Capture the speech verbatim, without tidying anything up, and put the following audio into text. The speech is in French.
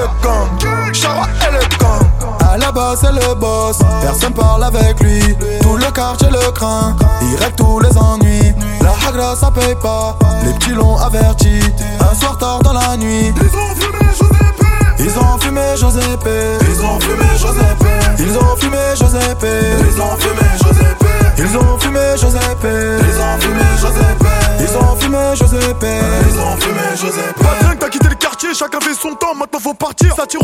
le gang, Chara et le gang. À la base c'est le boss, personne parle avec lui. Tout le quartier le craint, il règle tous les ennuis. La hagra ça paye pas, les petits l'ont averti. Un soir tard dans la nuit, ils ont fumé Giuseppe. Ils ont fumé Giuseppe. Ils ont fumé Giuseppe. Ils ont fumé Giuseppe. Ils ont fumé Giuseppe. Ils ont fumé Giuseppe. Ils ont fumé Giuseppe. Ils ont fumé Giuseppe. Ils ont fumé Giuseppe. Pas de dingue, t'as quitté le quartier, chacun fait son temps, maintenant faut partir. Ça tire